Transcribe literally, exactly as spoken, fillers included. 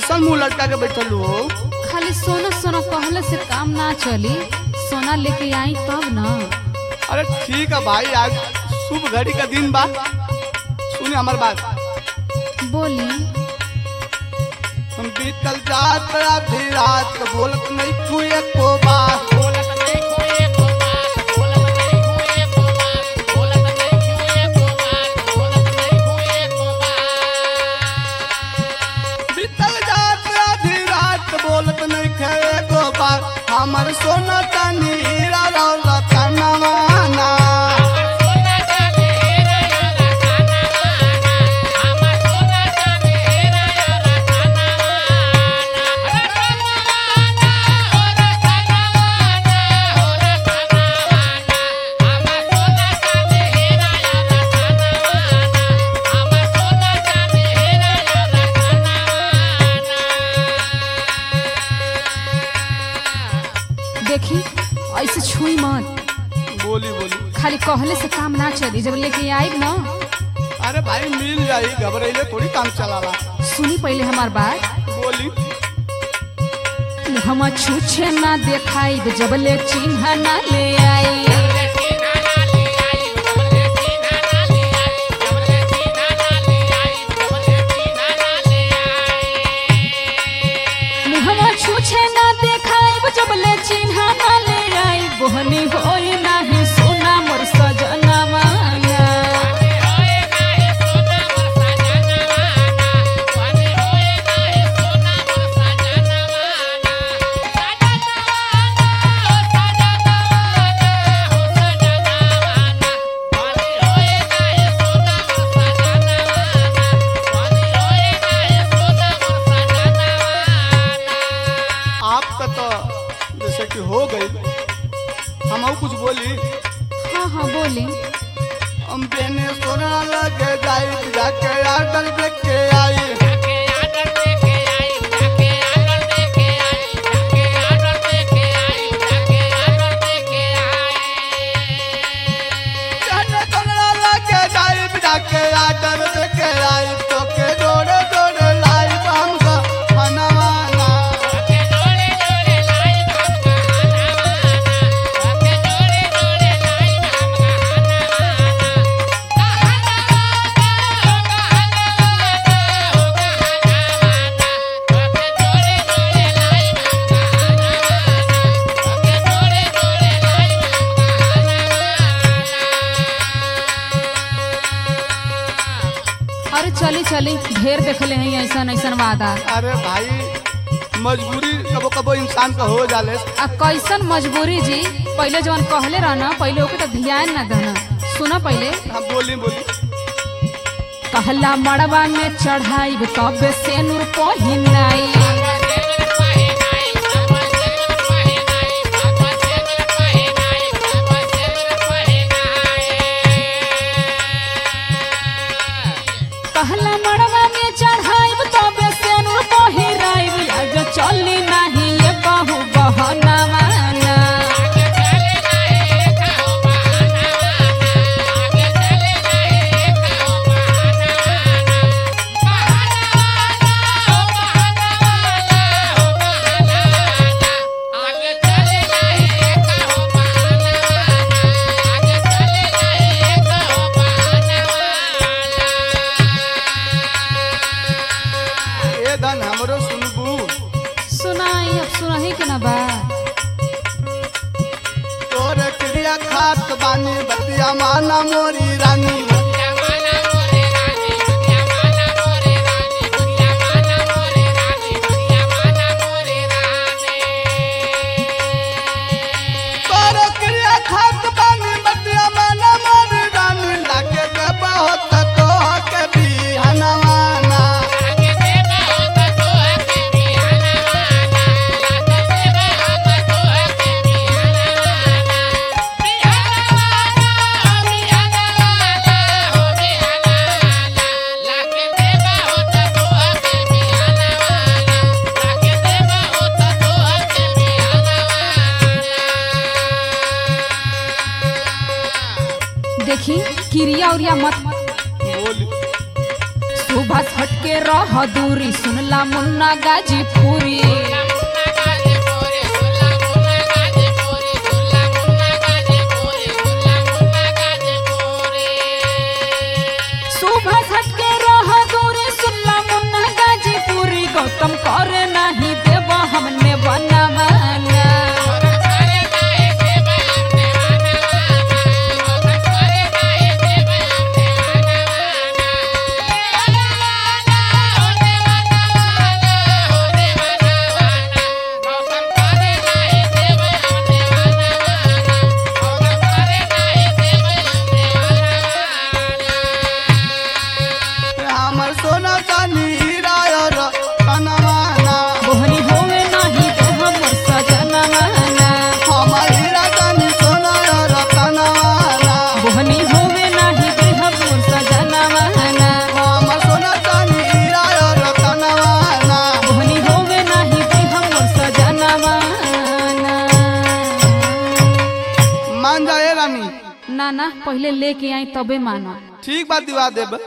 कैसन मुंह लटका के बैठल हो? खाली सोना सोना कहले से काम ना चली, सोना लेके आई तब ना। अरे ठीक है भाई, आज शुभ घड़ी का दिन बा, सुनिए हमार बात। बोली। हम बीतल जात आधी रात का बोलत नहीं छुए को बात, हमर सोना चांदी हीरा रौला कनवाना, देखी ऐसे छुई मत। बोली बोली। खाली कहले से काम ना चली, जब लेके आई ना। अरे भाई मिल जाई, घबराइले थोड़ी काम चलाला। सुनी पहले हमार बात। बोली। हम छूछे ना देखाई, जब ले चिन्ह ना ले आई। चिन्ह ना ले आई, बोहनी होई नाही सोना मोर सजनवा ना। आपका तो जैसे कि हो गई, हम और कुछ बोली। हाँ हाँ बोली। हम बेने सोना लगे जाई, जाके आडल देख के आई, जाके आडल देख के आई, तो के जोड़े जोड़े लाई हमका हनवाना। अरे चली चली, ढेर देखले हैं ऐसा ऐसा वादा। अरे भाई मजबूरी कबो कबो इंसान का हो जाले। आ कैसन मजबूरी जी? पहले जवन कहले रहना, पहले ओके तो ध्यान ना देना। सुना पहले। हाँ बोली बोली। कहला मड़वा में चढ़ाई, तब से नूर पहिनाई। कहला मड़वा में चढ़ाई, तब से नूर पहिराई। आज चली नहीं ये कहू बहनवा ना। हमरो सुनबू। सुनाई, अब सुनाही के ना बा। तोरे क्रिया खात बानी, बतिया माना मोरी रानी। तोरे क्रिया खात बानी, बतिया माना मोरी रानी। लागे के बहुत तो के भी हनवाना। देखी क्रिया उरिया मत बोली। शुभ शोभा हटके रह दूरी सुनला मुन्ना गाजीपुरी शोभा हटके रह दूरी सुनला मुन्ना गाजीपुरी गौतम करे नहीं देव हमने बनवाना हमर सोना चांदी हीरा और कनवाना बोहनी होवे नहीं तो हमर सजनवाना हमर हीरा चांदी सोना और कनवाना बोहनी होवे नहीं तो हमर सजनवाना हमर सोना चांदी हीरा और कनवाना बोहनी होवे नहीं तो हमर सजनवाना मान जाए रानी ना ना पहले लेके आई तबे मानो ठीक बात दिवा देब।